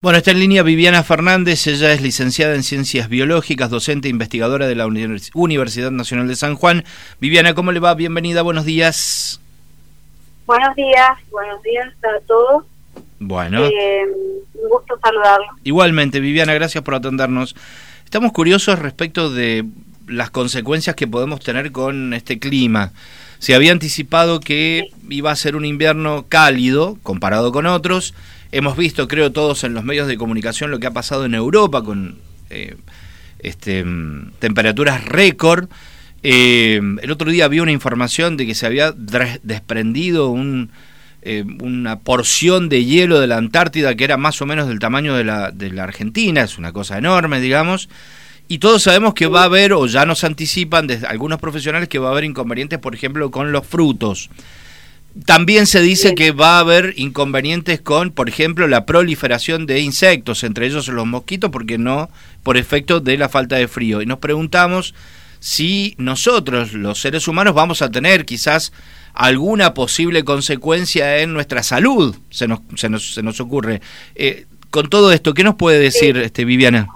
Bueno, está en línea Viviana Fernández, ella es licenciada en Ciencias Biológicas, docente e investigadora de la Universidad Nacional de San Juan. Viviana, ¿cómo le va? Bienvenida, buenos días. Buenos días a todos. Bueno. Un gusto saludarlos. Igualmente, Viviana, gracias por atendernos. Estamos curiosos respecto de las consecuencias que podemos tener con este clima. Se había anticipado que iba a ser un invierno cálido comparado con otros. Hemos visto, creo, todos en los medios de comunicación lo que ha pasado en Europa con temperaturas récord. El otro día había una información de que se había desprendido una porción de hielo de la Antártida que era más o menos del tamaño de la Argentina. Es una cosa enorme, digamos. Y todos sabemos que va a haber, o ya nos anticipan desde algunos profesionales, que va a haber inconvenientes, por ejemplo, con los frutos. También se dice que va a haber inconvenientes con, por ejemplo, la proliferación de insectos, entre ellos los mosquitos, porque no por efecto de la falta de frío. Y nos preguntamos si nosotros, los seres humanos, vamos a tener quizás alguna posible consecuencia en nuestra salud, se nos ocurre. Con todo esto, ¿qué nos puede decir Viviana?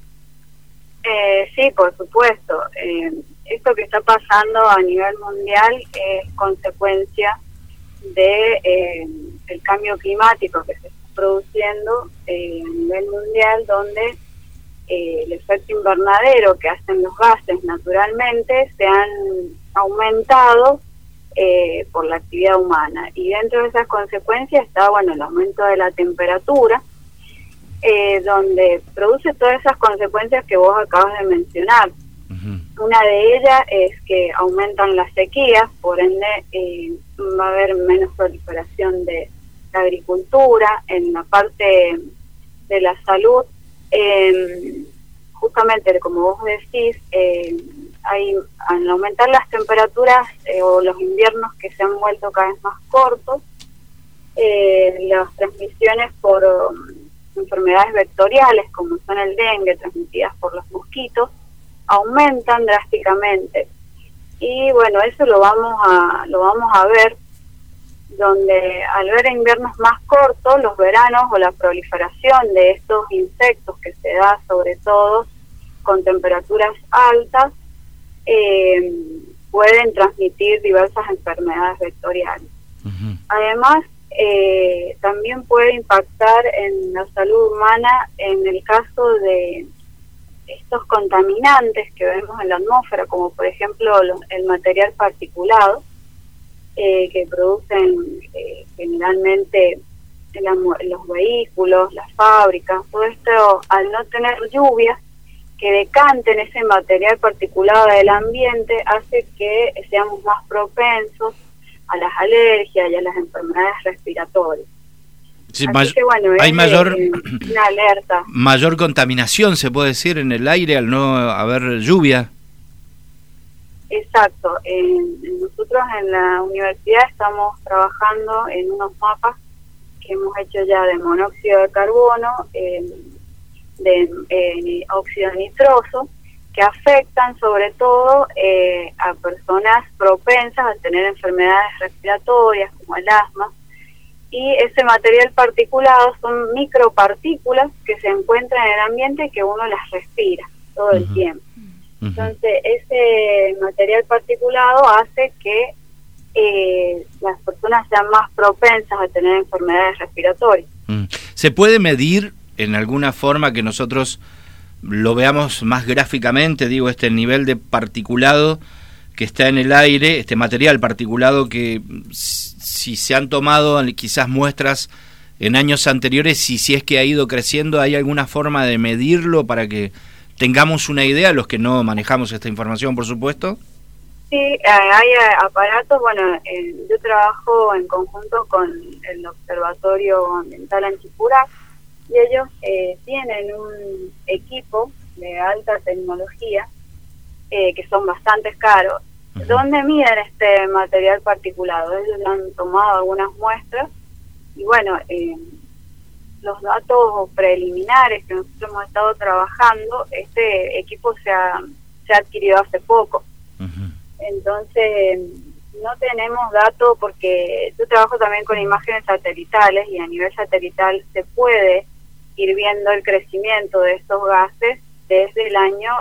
Sí, por supuesto. Esto que está pasando a nivel mundial es consecuencia de el cambio climático que se está produciendo a nivel mundial, donde el efecto invernadero que hacen los gases naturalmente se han aumentado por la actividad humana, y dentro de esas consecuencias está el aumento de la temperatura, donde produce todas esas consecuencias que vos acabas de mencionar. Una de ellas es que aumentan las sequías, por ende va a haber menos proliferación de la agricultura. En la parte de la salud, justamente como vos decís, al aumentar las temperaturas o los inviernos que se han vuelto cada vez más cortos, las transmisiones por enfermedades vectoriales como son el dengue, transmitidas por los mosquitos, aumentan drásticamente. Y eso lo vamos a ver, donde al ver inviernos más cortos, los veranos o la proliferación de estos insectos que se da sobre todo con temperaturas altas, pueden transmitir diversas enfermedades vectoriales. Además, también puede impactar en la salud humana en el caso de estos contaminantes que vemos en la atmósfera, como por ejemplo el material particulado que producen generalmente los vehículos, las fábricas. Todo esto, al no tener lluvias que decanten ese material particulado del ambiente, hace que seamos más propensos a las alergias y a las enfermedades respiratorias. Sí, hay mayor una alerta. Mayor contaminación, se puede decir, en el aire al no haber lluvia. Exacto. Nosotros en la universidad estamos trabajando en unos mapas que hemos hecho ya de monóxido de carbono, de óxido nitroso, que afectan sobre todo a personas propensas a tener enfermedades respiratorias como el asma. Y ese material particulado son micropartículas que se encuentran en el ambiente y que uno las respira todo el tiempo. Entonces, ese material particulado hace que las personas sean más propensas a tener enfermedades respiratorias. ¿Se puede medir en alguna forma que nosotros lo veamos más gráficamente, el nivel de particulado que está en el aire, este material particulado que si se han tomado quizás muestras en años anteriores, si es que ha ido creciendo, ¿hay alguna forma de medirlo para que tengamos una idea, los que no manejamos esta información, por supuesto? Sí, hay aparatos. Yo trabajo en conjunto con el Observatorio Ambiental Anchipurá, y ellos tienen un equipo de alta tecnología que son bastante caros, donde miden este material particulado. Ellos han tomado algunas muestras y los datos preliminares que nosotros hemos estado trabajando, este equipo se ha adquirido hace poco. Entonces no tenemos datos, porque yo trabajo también con imágenes satelitales, y a nivel satelital se puede ir viendo el crecimiento de estos gases desde el año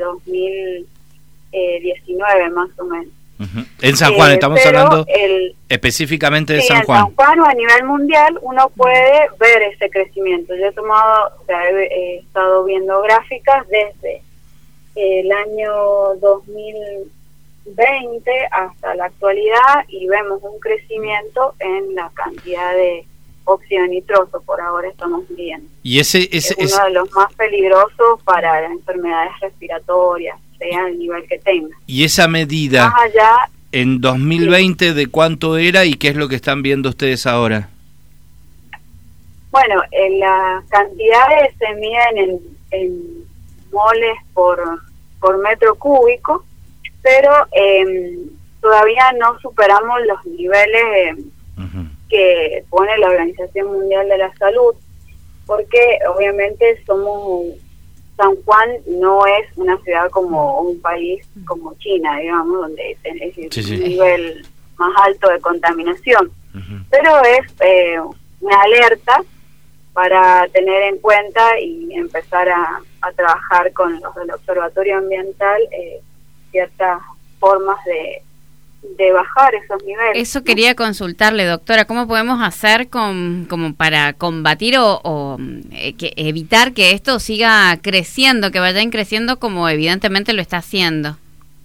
2019 más o menos. En San Juan, estamos hablando específicamente de San Juan. En San Juan o a nivel mundial uno puede ver ese crecimiento. Yo he estado viendo gráficas desde el año 2020 hasta la actualidad y vemos un crecimiento en la cantidad de óxido nitroso, por ahora estamos viendo. Y ese es uno de los más peligrosos para las enfermedades respiratorias, sea el nivel que tenga. ¿Y esa medida más allá, en 2020 de cuánto era y qué es lo que están viendo ustedes ahora? Bueno, las cantidades se miden en moles por metro cúbico, pero todavía no superamos los niveles que pone la Organización Mundial de la Salud, porque obviamente San Juan no es una ciudad como un país como China, digamos, donde tenés un nivel más alto de contaminación, pero es una alerta para tener en cuenta y empezar a trabajar con los del Observatorio Ambiental ciertas formas de bajar esos niveles. Eso quería consultarle, doctora, ¿cómo podemos hacer como para combatir o evitar que esto siga creciendo, que vayan creciendo como evidentemente lo está haciendo?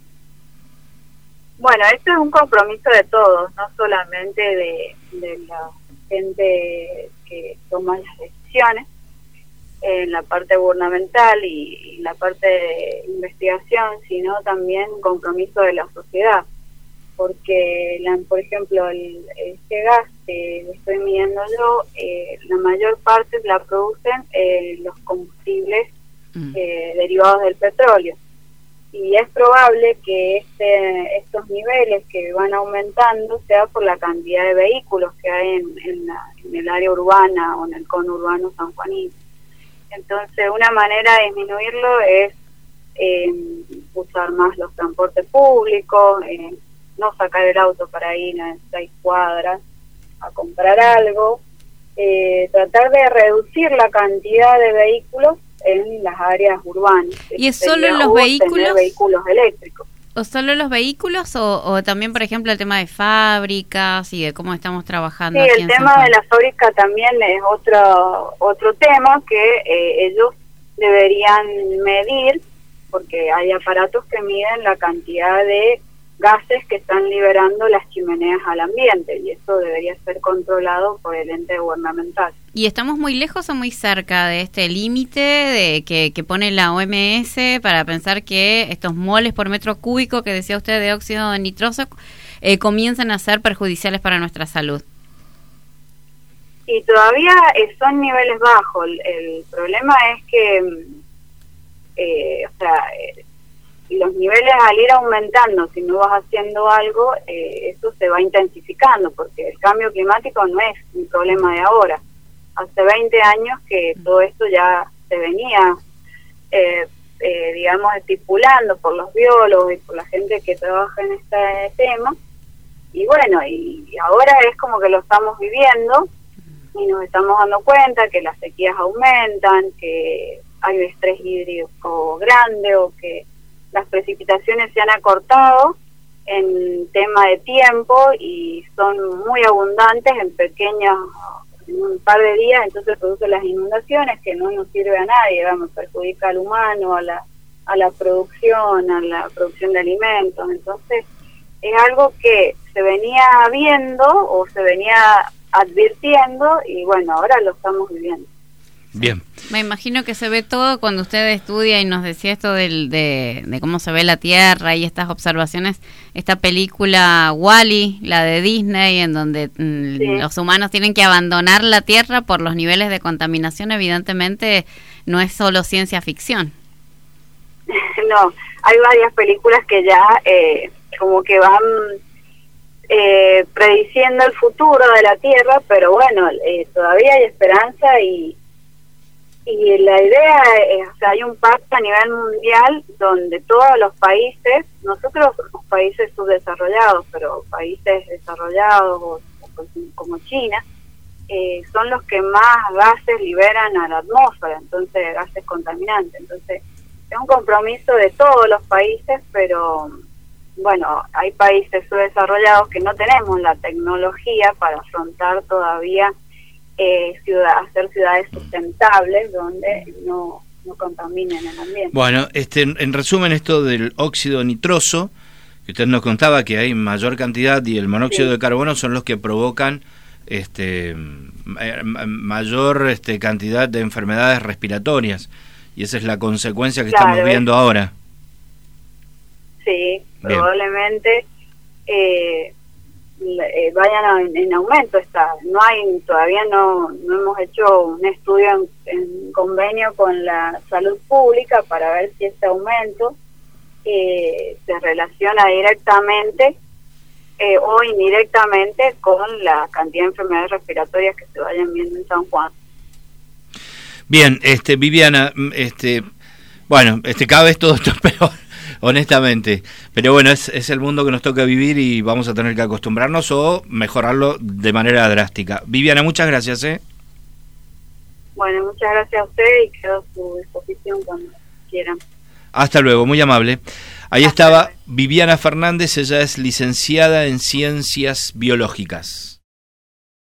Bueno, esto es un compromiso de todos, no solamente de la gente que toma las decisiones en la parte gubernamental y la parte de investigación, sino también un compromiso de la sociedad. Porque, por ejemplo, este gas que estoy midiendo yo, la mayor parte la producen los combustibles derivados del petróleo. Y es probable que estos niveles que van aumentando sea por la cantidad de vehículos que hay en el área urbana o en el conurbano sanjuanino. Entonces, una manera de disminuirlo es usar más los transportes públicos, no sacar el auto para ir a 6 cuadras a comprar algo, tratar de reducir la cantidad de vehículos en las áreas urbanas. ¿Y es solo en los vehículos? Tener vehículos eléctricos. ¿O solo los vehículos o también, por ejemplo, el tema de fábricas y de cómo estamos trabajando? Sí, aquí el tema de la fábrica también es otro tema que ellos deberían medir, porque hay aparatos que miden la cantidad de gases que están liberando las chimeneas al ambiente, y eso debería ser controlado por el ente gubernamental. ¿Y estamos muy lejos o muy cerca de este límite de que pone la OMS para pensar que estos moles por metro cúbico que decía usted de óxido nitroso comienzan a ser perjudiciales para nuestra salud? Y todavía son niveles bajos. El problema es que los niveles al ir aumentando, si no vas haciendo algo, eso se va intensificando, porque el cambio climático no es un problema de ahora. Hace 20 años que todo esto ya se venía, digamos, estipulando por los biólogos y por la gente que trabaja en este tema, y bueno, y ahora es como que lo estamos viviendo y nos estamos dando cuenta que las sequías aumentan, que hay un estrés hídrico grande o que las precipitaciones se han acortado en tema de tiempo y son muy abundantes en un par de días, entonces producen las inundaciones que no nos sirve a nadie, perjudica al humano, a la producción de alimentos. Entonces es algo que se venía viendo o se venía advirtiendo y bueno, ahora lo estamos viviendo. Bien. Me imagino que se ve todo cuando usted estudia y nos decía esto de cómo se ve la Tierra y estas observaciones, esta película Wall-E, la de Disney, en donde los humanos tienen que abandonar la Tierra por los niveles de contaminación. Evidentemente no es solo ciencia ficción. No, hay varias películas que ya como que van prediciendo el futuro de la Tierra, pero bueno, todavía hay esperanza y la idea es, hay un pacto a nivel mundial donde todos los países, nosotros somos países subdesarrollados, pero países desarrollados como China, son los que más gases liberan a la atmósfera, entonces gases contaminantes. Entonces es un compromiso de todos los países, pero bueno, hay países subdesarrollados que no tenemos la tecnología para afrontar todavía hacer ciudades sustentables donde no contaminen el ambiente. Bueno, en resumen, esto del óxido nitroso, que usted nos contaba que hay mayor cantidad, y el monóxido de carbono son los que provocan mayor cantidad de enfermedades respiratorias, y esa es la consecuencia que estamos viendo ahora. Sí, bien. Probablemente vayan en aumento. Todavía no hemos hecho un estudio en convenio con la salud pública para ver si este aumento se relaciona directamente o indirectamente con la cantidad de enfermedades respiratorias que se vayan viendo en San Juan. Bien, Viviana, bueno, cada vez todo esto es peor, honestamente, pero bueno, es el mundo que nos toca vivir y vamos a tener que acostumbrarnos o mejorarlo de manera drástica. Viviana, muchas gracias. Bueno, muchas gracias a usted y quedo a su disposición cuando quieran. Hasta luego, muy amable. Ahí estaba Viviana Fernández, ella es licenciada en Ciencias Biológicas.